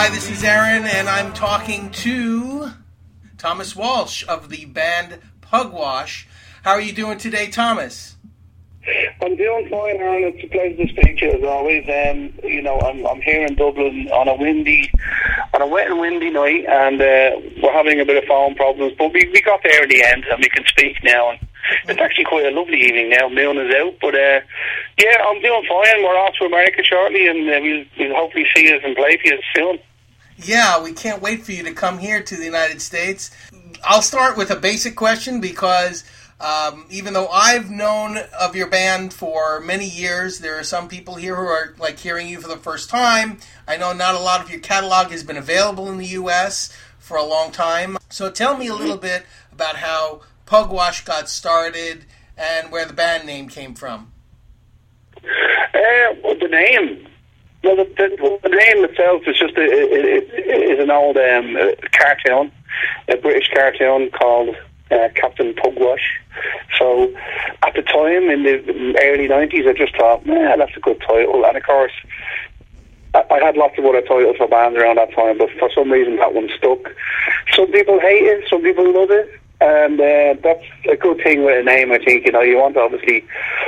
Hi, this is Aaron, and I'm talking to Thomas Walsh of the band Pugwash. How are you doing today, Thomas? I'm doing fine, Aaron. It's a pleasure to speak to you as always. I'm here in Dublin on a wet and windy night, and we're having a bit of phone problems, but we got there in the end, and we can speak now. And it's actually quite a lovely evening now. Moon is out, but I'm doing fine. We're off to America shortly, and we'll hopefully see us and play for you soon. Yeah, we can't wait for you to come here to the United States. I'll start with a basic question because even though I've known of your band for many years, there are some people here who are like hearing you for the first time. I know not a lot of your catalog has been available in the U.S. for a long time. So tell me a little bit about how Pugwash got started and where the band name came from. The name. Well, the name itself is just is an old cartoon, a British cartoon called Captain Pugwash. So at the time, in the early 90s, I just thought, that's a good title. And of course, I had lots of other titles for bands around that time, but for some reason that one stuck. Some people hate it, some people love it, and that's a good thing with a name, I think. You know, you want to obviously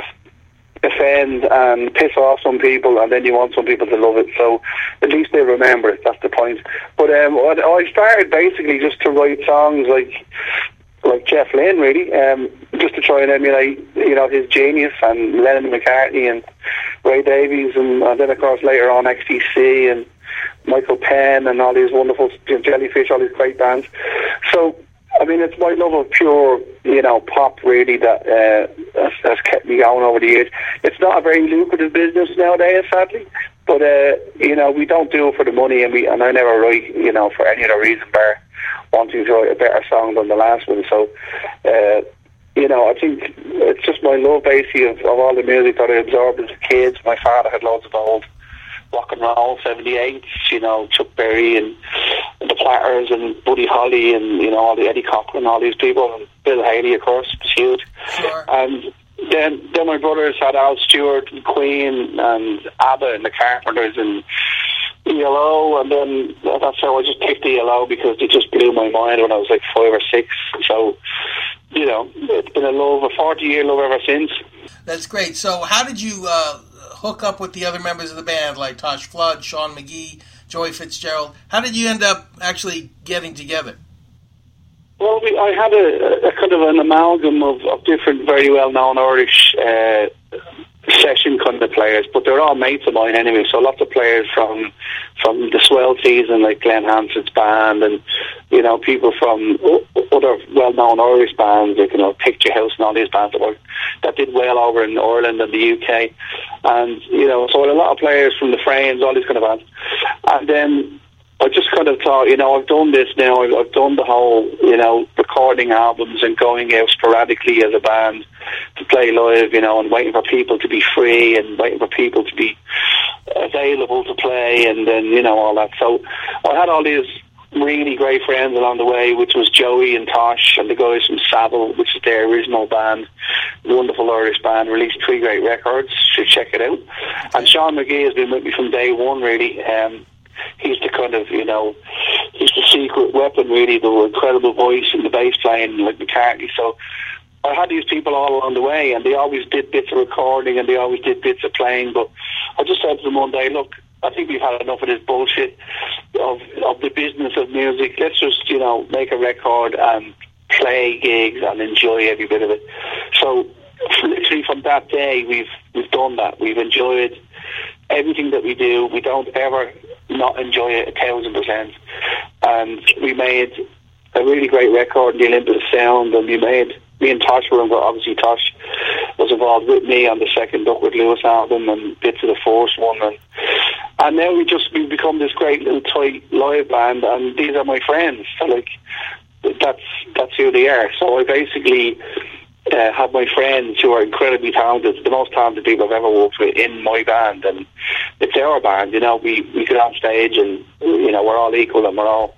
offend and piss off some people, and then you want some people to love it, so at least they remember it. That's the point. But I started basically just to write songs like Jeff Lynne, really, just to try and emulate, his genius, and Lennon McCartney and Ray Davies, and then of course later on XTC and Michael Penn and all these wonderful Jellyfish, all these great bands. So I mean, it's my love of pure, pop really that has kept me going over the years. It's not a very lucrative business nowadays, sadly, but we don't do it for the money, and I never write, for any other reason bar wanting to write a better song than the last one. So, I think it's just my love, basically, of all the music that I absorbed as a kid. My father had loads of old rock and roll, 78s, Chuck Berry and the Platters and Buddy Holly and, all the Eddie Cochran, all these people, and Bill Haley, of course, was huge. Sure. And then my brothers had Al Stewart and Queen and ABBA and the Carpenters and ELO, and then that's how I just picked ELO because it just blew my mind when I was like 5 or 6. So, it's been a 40-year love ever since. That's great. So how did you hook up with the other members of the band, like Tosh Flood, Sean McGee, Joey Fitzgerald? How did you end up actually getting together? Well, I had a kind of an amalgam of different very well-known Irish session kind of players, but they're all mates of mine anyway, so lots of players from the swell season, like Glenn Hansard's band, and people from other well-known Irish bands, like Picture House and all these bands that did well over in Ireland and the UK, and so a lot of players from the Frames, all these kind of bands. And then I just kind of thought, I've done this now. I've done the whole, recording albums and going out sporadically as a band to play live, and waiting for people to be free and waiting for people to be available to play, and then, all that. So I had all these really great friends along the way, which was Joey and Tosh and the guys from Savile, which is their original band, wonderful Irish band, released 3 great records. So check it out. And Sean McGee has been with me from day one, really. He's the kind of, he's the secret weapon, really, the incredible voice and the bass playing like McCartney. So I had these people all along the way, and they always did bits of recording and they always did bits of playing. But I just said to them one day, look, I think we've had enough of this bullshit of the business of music. Let's just, make a record and play gigs and enjoy every bit of it. So literally from that day, we've done that. We've enjoyed everything that we do. We don't ever not enjoy it 1,000%. And we made a really great record, the Olympus Sound, and me and Tosh were involved. Obviously Tosh was involved with me on the second Duckworth Lewis album and bits of the first one, and now we've become this great little tight live band, and these are my friends. So that's who they are. So I basically have my friends who are incredibly talented, the most talented people I've ever worked with in my band, and it's our band. We get on stage and we're all equal, and we're all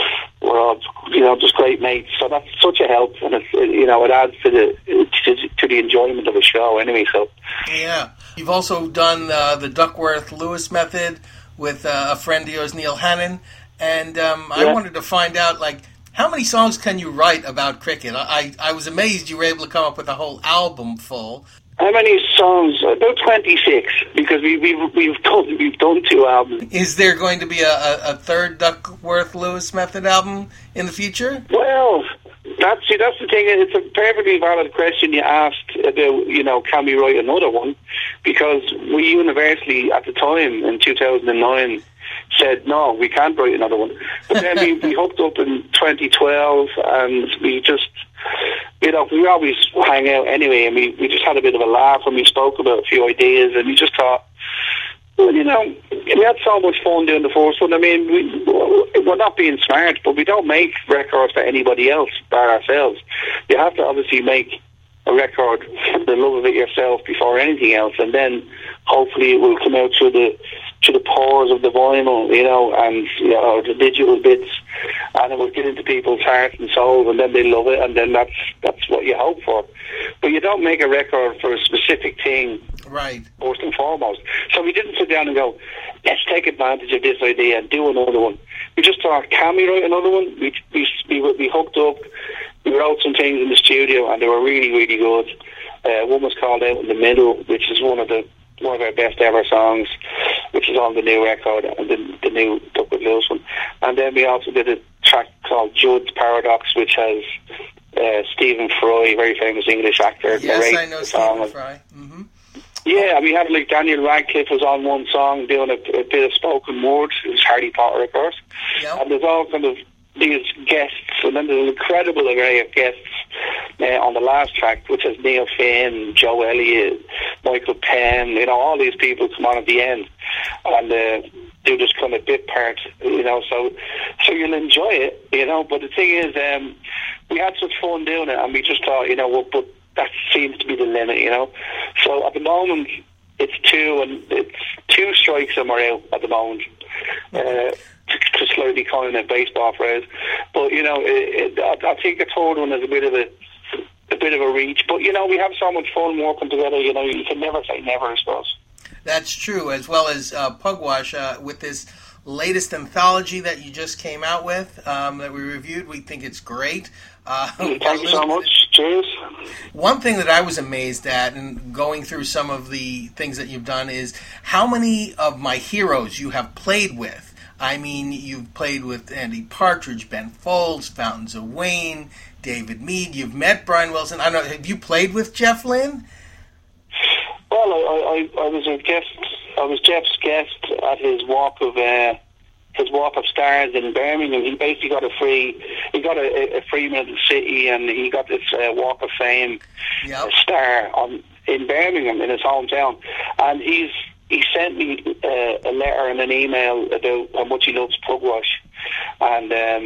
just great mates. So that's such a help, and it adds to the enjoyment of a show anyway. So yeah, you've also done the Duckworth Lewis method with a friend of yours, Neil Hannon, and I wanted to find out, like, how many songs can you write about cricket? I was amazed you were able to come up with a whole album full. How many songs? About 26, because we've done 2 albums. Is there going to be a third Duckworth-Lewis Method album in the future? Well, that's the thing. It's a perfectly valid question you asked about, can we write another one? Because we universally, at the time, in 2009, said, no, we can't write another one. But then we hooked up in 2012, and we just, we always hang out anyway, and we just had a bit of a laugh when we spoke about a few ideas, and we just thought, well, we had so much fun doing the first one. I mean, we're not being smart, but we don't make records for anybody else but ourselves. You have to obviously make a record for the love of it yourself before anything else, and then hopefully it will come out through the pores of the vinyl, and the digital bits, and it will get into people's hearts and souls, and then they love it, and then that's what you hope for. But you don't make a record for a specific thing, right? First and foremost. So we didn't sit down and go, let's take advantage of this idea and do another one. We just thought, can we write another one? We hooked up. We wrote some things in the studio, and they were really, really good. One was called Out in the Middle, which is one of our best ever songs, which is on the new record, and the new Duckworth-Lewis one. And then we also did a track called Judd's Paradox, which has Stephen Fry, very famous English actor. Yes, I know Stephen Fry. Mm-hmm. Yeah, and we had Daniel Radcliffe was on one song doing a bit of spoken word. It was Harry Potter, of course. Yep. And there's all kind of these guests, and then there's an incredible array of guests on the last track, which has Neil Finn, Joe Elliott, Michael Penn, all these people come on at the end and do this kind of bit part, so you'll enjoy it, but the thing is, we had such fun doing it, and we just thought, but that seems to be the limit, so at the moment it's 2, and it's 2 strikes and we're out at the moment. To slightly coin a baseball phrase, but I think the third one is a bit of a reach. But we have so much fun working together. You can never say never, I suppose. That's true, as well as Pugwash with this latest anthology that you just came out with that we reviewed. We think it's great. Thank you so much. Cheers. One thing that I was amazed at, and going through some of the things that you've done, is how many of my heroes you have played with. I mean, you've played with Andy Partridge, Ben Folds, Fountains of Wayne, David Mead. You've met Brian Wilson. I don't know. Have you played with Jeff Lynne? Well, I was a guest. I was Jeff's guest at his Walk of Stars in Birmingham. He basically got a free minute in the city, and he got this Walk of Fame star in Birmingham, in his hometown, and he sent me a letter and an email about how much he loves Pugwash, and they're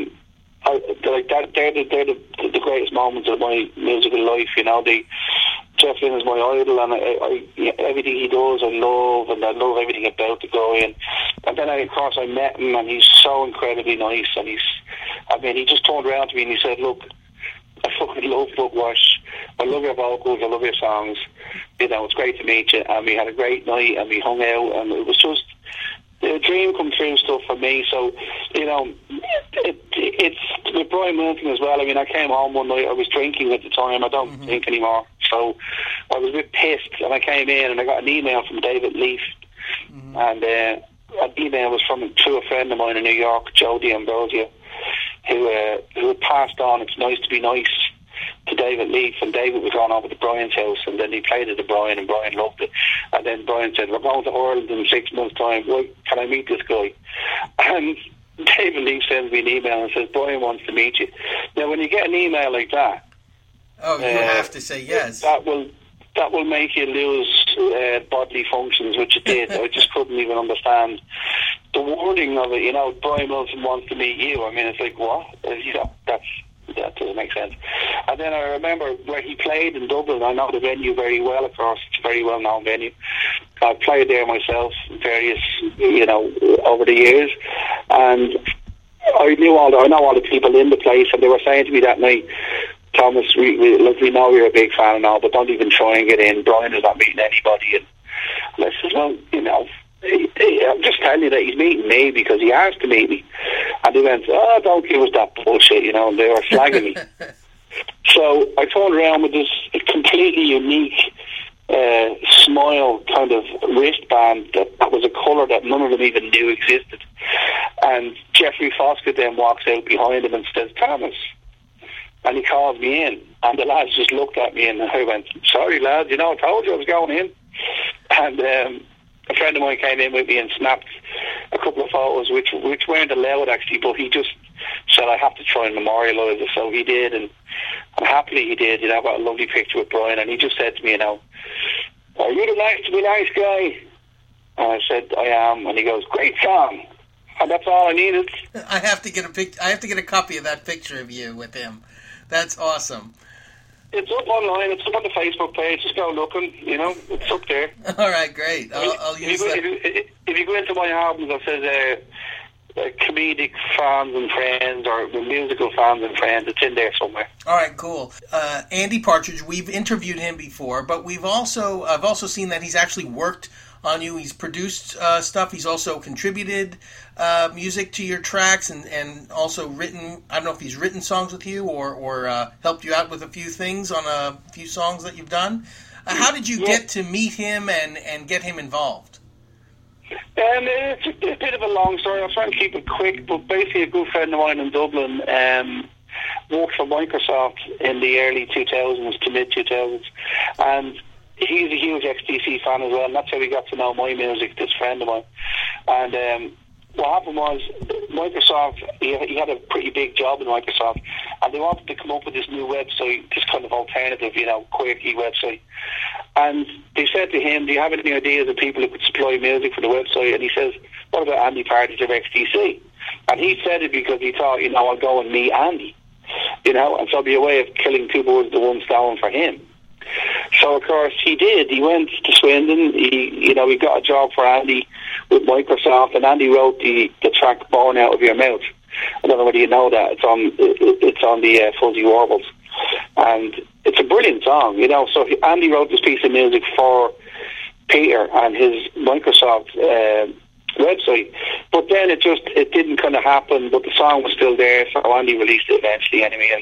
the greatest moments of my musical life. Jeff Lynne is my idol, and I everything he does I love, and I love everything about the guy. And then of course I met him, and he's so incredibly nice, and he just turned around to me and he said, "Look, I fucking love Pugwash. I love your vocals. I love your songs. It's great to meet you." And we had a great night, and we hung out, and it was just a dream come true stuff for me. So, it's with Brian Wilson as well. I mean, I came home one night. I was drinking at the time. I don't drink anymore. So I was a bit pissed, and I came in, and I got an email from David Leaf, and an email was through a friend of mine in New York, Jody Ambrosio, who had passed on "It's Nice to Be Nice" to David Leaf, and David was going over to Brian's house, and then he played it to Brian, and Brian loved it. And then Brian said, "We're going to Ireland in 6 months' time. Well, can I meet this guy?" And David Leaf sends me an email and says, "Brian wants to meet you." Now, when you get an email like that, you have to say yes. That will make you lose bodily functions, which it did. I just couldn't even understand the wording of it. Brian Wilson wants to meet you. I mean, it's like, what? That doesn't make sense. And then I remember where he played in Dublin. I know the venue very well, of course. It's a very well-known venue. I played there myself, various, over the years. And I know all the people in the place, and they were saying to me that night, "Thomas, we know you're a big fan and all, but don't even try and get in. Brian is not meeting anybody." And I said, "Well, I'm just telling you that he's meeting me because he asked to meet me. And they went, oh, don't give us that bullshit, you know, and they were slagging me. So I turned around with this completely unique smile kind of wristband that was a colour that none of them even knew existed. And Jeffrey Foskett then walks out behind him and says, Thomas. And he calls me in. And the lads just looked at me and I went, sorry lads, you know, I told you I was going in. And a friend of mine came in with me and snapped a couple of photos which weren't allowed actually, but he just said I have to try and memorialise it. So he did, and happily he did. You know, I got a lovely picture with Brian, and he just said to me, you know, are you the nice to be nice guy? And I said, I am. And he goes, great song. And that's all I needed. I have to get a copy of that picture of you with him. That's awesome. It's up online. It's up on the Facebook page. Just go looking. You know, it's up there. All right, great. I'll use that. If you go into my albums, it says comedic fans and friends, or musical fans and friends. It's in there somewhere. All right, cool. Andy Partridge. We've interviewed him before, but I've also seen that he's actually worked on you. He's produced stuff. He's also contributed music to your tracks, and also written. I don't know if he's written songs with you or helped you out with a few things on a few songs that you've done. How did you get to meet him and get him involved? It's a bit of a long story. I'll try and keep it quick, but basically a good friend of mine in Dublin worked for Microsoft in the early 2000s to mid-2000s, and he's a huge XTC fan as well, and that's how he got to know my music, this friend of mine. And what happened was, Microsoft, he had a pretty big job in Microsoft, and they wanted to come up with this new website, this kind of alternative, you know, quirky website. And they said to him, do you have any ideas of people who could supply music for the website? And he says, what about Andy Partridge of XTC? And he said it because he thought, you know, I'll go and meet Andy, you know, and so it'll be a way of killing two birds with one stone for him. So, of course, he did. He went to Swindon. He got a job for Andy with Microsoft, and Andy wrote the track "Born Out of Your Mouth." I don't know whether you know that. It's on the Fuzzy Warbles, and it's a brilliant song, you know. So Andy wrote this piece of music for Peter and his Microsoft website, but then it didn't kind of happen. But the song was still there, so Andy released it eventually anyway,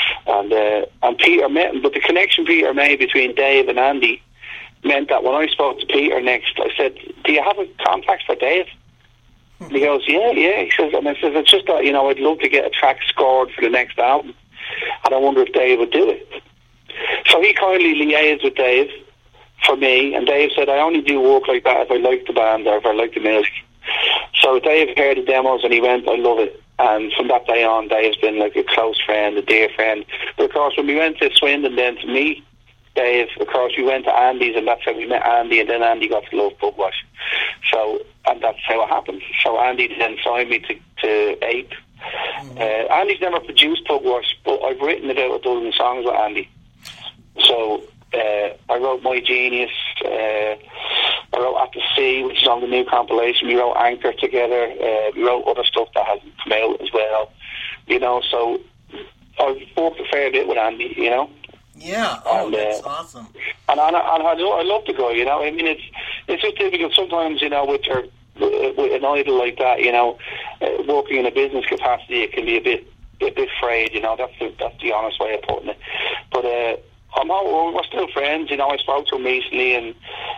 and Peter met him. But the connection Peter made between Dave and Andy meant that when I spoke to Peter next, I said, do you have a contact for Dave? And he goes, yeah. He says, and I says, it's just that, you know, I'd love to get a track scored for the next album, and I wonder if Dave would do it. So he kindly liaised with Dave for me, and Dave said, I only do work like that if I like the band or if I like the music. So Dave heard the demos and he went, I love it. And from that day on, Dave's been like a close friend, a dear friend. But of course, when we went to Swindon then to meet Dave, of course, we went to Andy's, and that's how we met Andy, and then Andy got to love Pugwash. So, and that's how it happened. So Andy then signed me to Ape. Andy's never produced Pugwash, but I've written about a dozen songs with Andy. So I wrote My Genius, I wrote At the Sea, which is on the new compilation. We wrote Anchor together. We wrote other stuff that hasn't come out as well. You know, so I've worked a fair bit with Andy, you know. Yeah, that's awesome. And I love the guy, you know. I mean, it's just difficult sometimes, you know, with an idol like that, you know, working in a business capacity, it can be a bit frayed, you know. That's the honest way of putting it. But we're still friends, you know. I spoke to him recently, and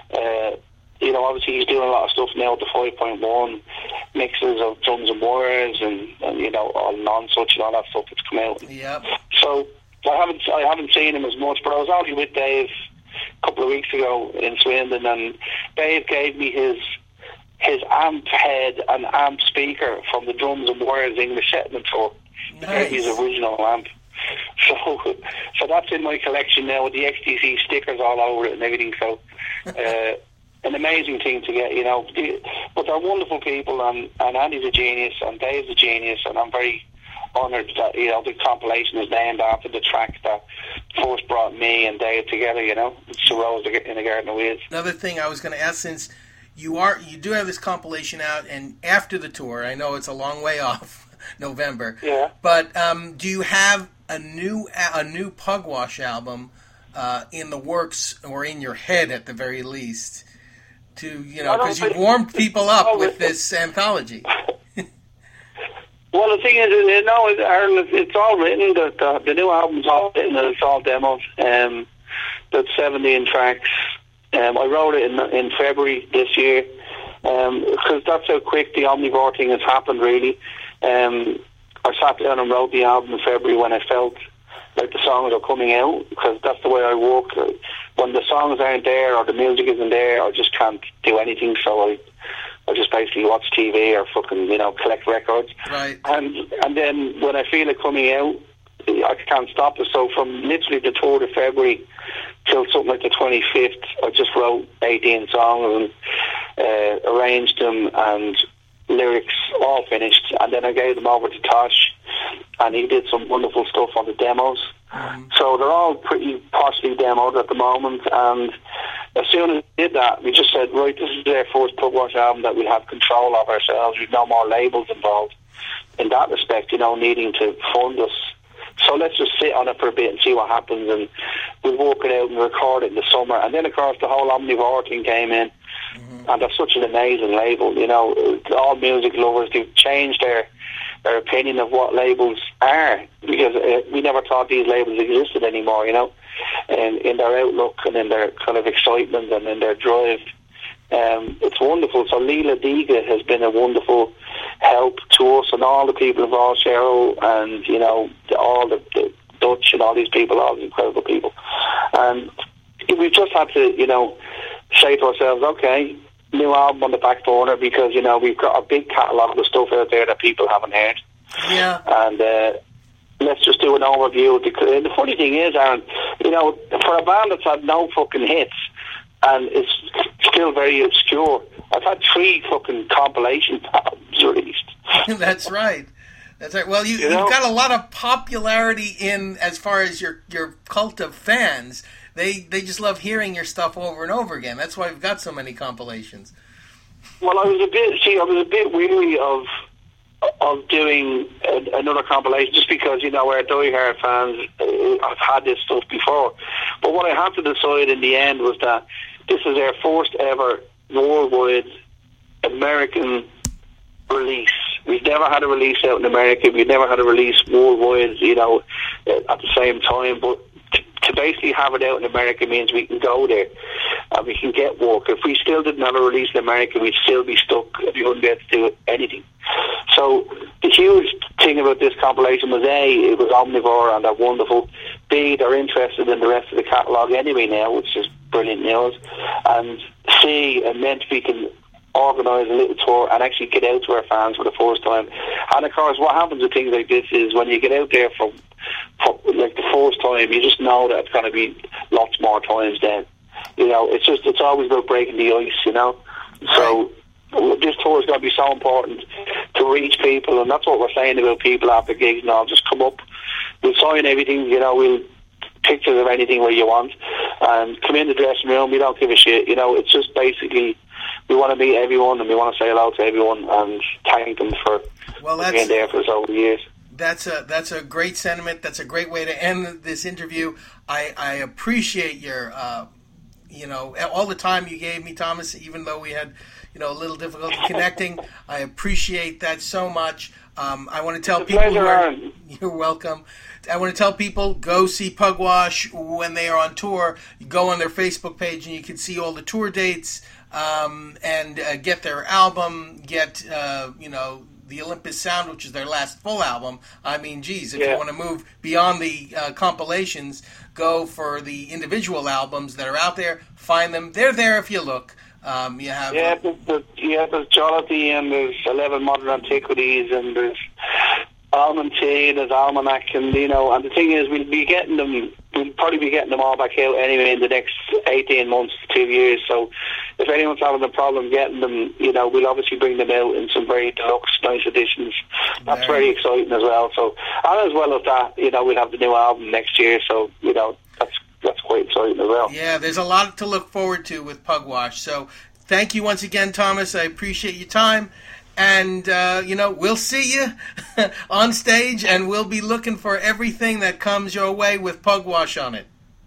you know, obviously he's doing a lot of stuff now with the 5.1 mixes of drums and wires, and you know, all non-such and all that stuff that's come out. Yep. So I haven't seen him as much, but I was only with Dave a couple of weeks ago in Swindon, and Dave gave me his amp head and amp speaker from the Drums and Wires English Settlement tour. Nice. His original amp. So that's in my collection now with the XTC stickers all over it and everything. So an amazing thing to get, you know. But they're wonderful people, and Andy's a genius, and Dave's a genius, and I'm very honoured that, you know, the compilation is named after the track that first brought me and Dave together, you know. It's Rose in the Garden of Weeds. Another thing I was going to ask, since you do have this compilation out, and after the tour, I know it's a long way off, November. Yeah. But do you have a new Pugwash album in the works, or in your head at the very least? to because you've warmed people up with this anthology. Well, the thing is, Aaron, it's all written. The new album's all written, and it's all demos. That's 17 tracks. I wrote it in February this year, because that's how quick the Omnivore thing has happened, really. I sat down and wrote the album in February when I felt like the songs are coming out, because that's the way I work. When the songs aren't there or the music isn't there, I just can't do anything, so I just basically watch TV or fucking, collect records. Right. And then when I feel it coming out, I can't stop it. So from literally the 3rd of February till something like the 25th, I just wrote 18 songs and arranged them, and lyrics all finished. And then I gave them over to Tosh, and he did some wonderful stuff on the demos. So they're all pretty partially demoed at the moment, and as soon as we did that, we just said, right, this is our first Pugwash album that we'll have control of ourselves. We've no more labels involved in that respect, needing to fund us. So let's just sit on it for a bit and see what happens, and we'll work it out and record it in the summer. And then, of course, the whole Omnivore thing came in, and that's such an amazing label. All music lovers, they've changed their opinion of what labels are, because we never thought these labels existed anymore, and in their outlook and in their kind of excitement and in their drive. It's wonderful. So Leela Diga has been a wonderful help to us and all the people involved, Cheryl, and all the Dutch and all these people, all these incredible people. And we just had to, say to ourselves, okay, new album on the back burner, because we've got a big catalogue of stuff out there that people haven't heard. Yeah. And let's just do an overview. And the funny thing is, Aaron, for a band that's had no fucking hits and it's still very obscure, I've had 3 fucking compilation albums released. That's right. That's right. Well, you've got a lot of popularity in as far as your cult of fans. They just love hearing your stuff over and over again. That's why we've got so many compilations. Well, I was a bit weary of doing another compilation, just because our diehard fans have had this stuff before. But what I had to decide in the end was that this is our first ever worldwide American release. We've never had a release out in America. We've never had a release worldwide, at the same time. But to basically have it out in America means we can go there and we can get work. If we still didn't have a release in America, we'd still be stuck if we wouldn't be able to do anything. So the huge thing about this compilation was, A, it was Omnivore and they're wonderful. B, they're interested in the rest of the catalogue anyway now, which is brilliant news. And C, it meant we can organise a little tour and actually get out to our fans for the first time. And of course, what happens with things like this is when you get out there for like the first time, you just know that it's going to be lots more times then. It's always about breaking the ice, So this tour is going to be so important to reach people, and that's what we're saying about people after gigs now. Just come up, we'll sign everything, we'll pictures of anything where you want, and come in the dressing room, we don't give a shit. It's just basically we want to meet everyone and we want to say hello to everyone and thank them for being there for so many years. That's a great sentiment. That's a great way to end this interview. I appreciate your all the time you gave me, Thomas, even though we had a little difficulty connecting. I appreciate that so much. I want to tell people you're welcome. I want to tell people, go see Pugwash when they are on tour. You go on their Facebook page and you can see all the tour dates, and get their album, get the Olympus Sound, which is their last full album. I mean, geez, if you want to move beyond the compilations, go for the individual albums that are out there. Find them. They're there if you look. You have there's Jollity, and there's 11 Modern Antiquities, and there's Almond Tea, there's Almanac, and and the thing is, we'll probably be getting them all back out anyway in the next 18 months, 2 years. So if anyone's having a problem getting them, we'll obviously bring them out in some very deluxe, nice editions. That's very exciting as well. So, and as well as that, we'll have the new album next year. So, that's quite exciting as well. Yeah, there's a lot to look forward to with Pugwash. So thank you once again, Thomas. I appreciate your time. And, we'll see you on stage, and we'll be looking for everything that comes your way with Pugwash on it.